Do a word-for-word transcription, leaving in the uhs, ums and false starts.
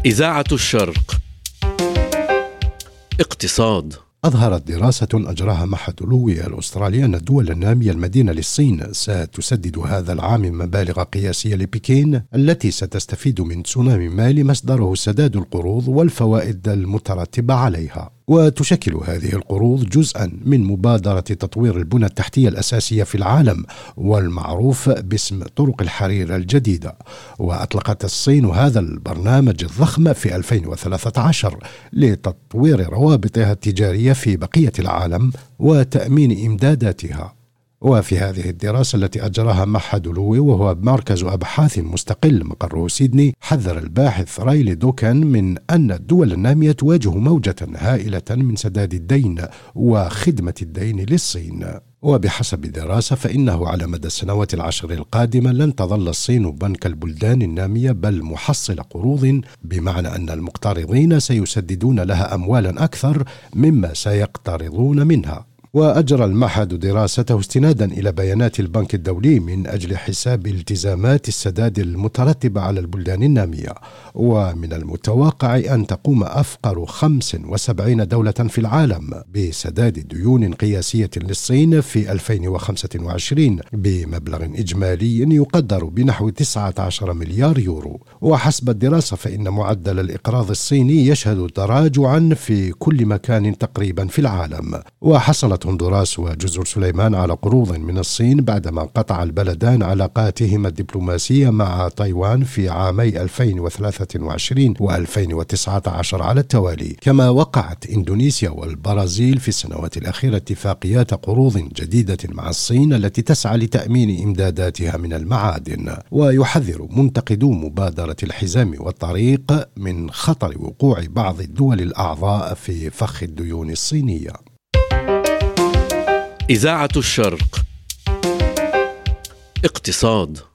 إذاعة الشرق. اقتصاد. أظهرت دراسة أجراها معهد لوي الأسترالي أن الدول النامية المدينة للصين ستسدد هذا العام مبالغ قياسية لبكين التي ستستفيد من تسونامي مالي مصدره سداد القروض والفوائد المترتبة عليها. وتشكل هذه القروض جزءا من مبادرة تطوير البنى التحتية الأساسية في العالم والمعروف باسم طرق الحرير الجديدة. وأطلقت الصين هذا البرنامج الضخم في ألفين وثلاثة عشر لتطوير روابطها التجارية في بقية العالم وتأمين إمداداتها. وفي هذه الدراسة التي أجراها معهد لوي وهو مركز أبحاث مستقل مقره سيدني، حذر الباحث رايلي دوكان من أن الدول النامية تواجه موجة هائلة من سداد الدين وخدمة الدين للصين. وبحسب الدراسة فإنه على مدى السنوات العشر القادمة لن تظل الصين بنك البلدان النامية بل محصل قروض، بمعنى أن المقترضين سيسددون لها أموالا أكثر مما سيقترضون منها. وأجرى المعهد دراسته استنادا إلى بيانات البنك الدولي من أجل حساب التزامات السداد المترتبة على البلدان النامية. ومن المتوقع أن تقوم أفقر خمس وسبعين دولة في العالم بسداد ديون قياسية للصين في ألفين وخمسة وعشرين بمبلغ إجمالي يقدر بنحو تسعة عشر مليار يورو. وحسب الدراسة فإن معدل الإقراض الصيني يشهد تراجعا في كل مكان تقريبا في العالم. وحصلت هندوراس وجزر سليمان على قروض من الصين بعدما قطع البلدان علاقاتهما الدبلوماسية مع تايوان في عامي ألفين وثلاثة وعشرين وألفين وتسعة عشر على التوالي. كما وقعت إندونيسيا والبرازيل في السنوات الأخيرة اتفاقيات قروض جديدة مع الصين التي تسعى لتأمين إمداداتها من المعادن. ويحذر منتقدو مبادرة الحزام والطريق من خطر وقوع بعض الدول الأعضاء في فخ الديون الصينية. إذاعة الشرق. اقتصاد.